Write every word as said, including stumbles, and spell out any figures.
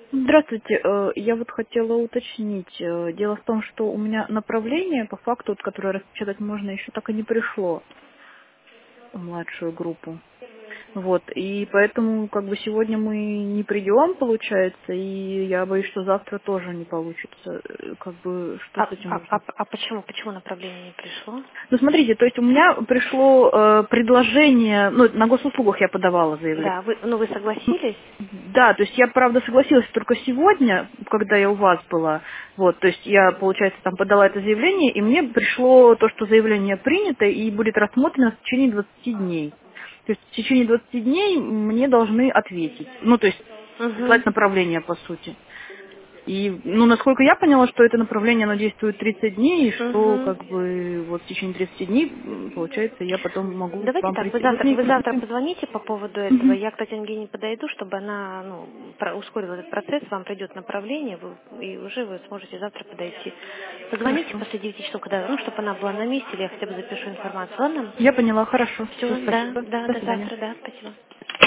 Здравствуйте. Э, Я вот хотела уточнить. э, Дело в том, что у меня направление, по факту, вот, которое распечатать можно, еще так и не пришло в младшую группу. Вот, и поэтому как бы сегодня мы не придем, получается, и я боюсь, что завтра тоже не получится. Э, Как бы, что А, с этим а, можно? а, а почему? Почему направление не пришло? Ну, смотрите, то есть у меня пришло э, предложение, ну, на госуслугах я подавала заявление. Да, вы, ну вы согласились? Да, то есть я, правда, согласилась только сегодня, когда я у вас была. Вот, то есть я, получается, там подала это заявление, и мне пришло то, что заявление принято и будет рассмотрено в течение двадцати дней. То есть в течение двадцати дней мне должны ответить. Ну, то есть Угу. прислать направление, по сути. И, ну, насколько я поняла, что это направление, оно действует тридцать дней, и что, Угу. как бы, вот в течение тридцати дней, м, получается, я потом могу к Давайте вам так, вы прийти. Вот завтра, мне вы как бы... завтра позвоните по поводу этого. Мгм. Я к Татьяне Евгеньевне подойду, чтобы она ну, про- ускорила этот процесс, вам придет направление, вы- и уже вы сможете завтра подойти. Позвоните Хорошо. после девяти часов, когда, ну, чтобы она была на месте, или я хотя бы запишу информацию. Ладно? Я поняла, хорошо. Все, Все, да, спасибо. да, До до свидания. завтра, да, спасибо.